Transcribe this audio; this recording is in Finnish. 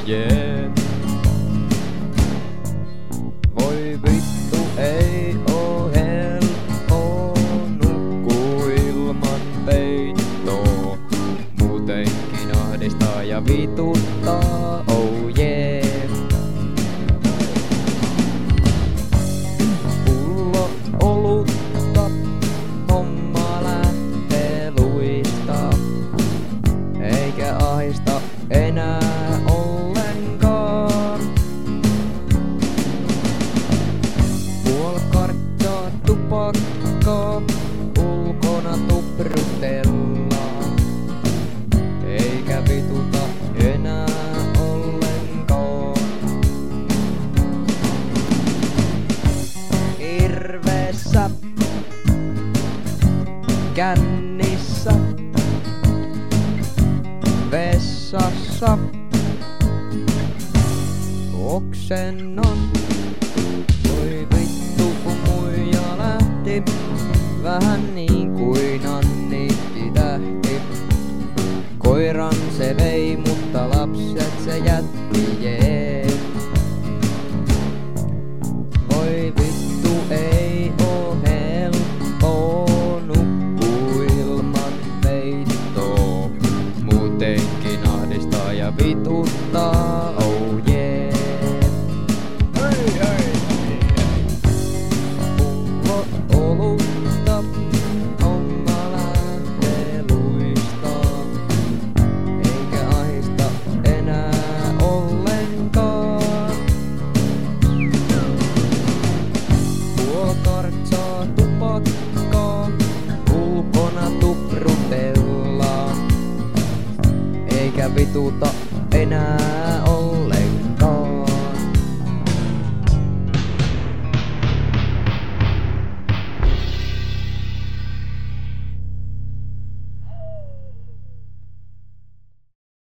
jee. Voi vittu ei oo helppo nukkuu ilman peittoa. Muutenkin ahdistaa ja vituttaa, oh jee. Pullo olutta, homma lähtee luista. Eikä ahista enää ollenkaan. Puolikarttaa tupakkaa, ulkona tuprutellaan. Eikä vituta enää ollenkaan. Irveessä, kännissä, vessassa oksennon. Voi vittu kun muija lähti, vähän niin kuin Annikki tähti. Koiran se vei, mutta lapset se jätti, jee. Voi vittu ei oo helppo nukkuu ilman peittoa. Muutenkin ahdistaa ja vituttaa, oh jee. Hei hei pullo olutta, homma lähtee luistaa. Eikä ahista enää ollenkaan. Puolikartsaa tupakkaa, ulkona tuprutellaan. Eikä vituta enää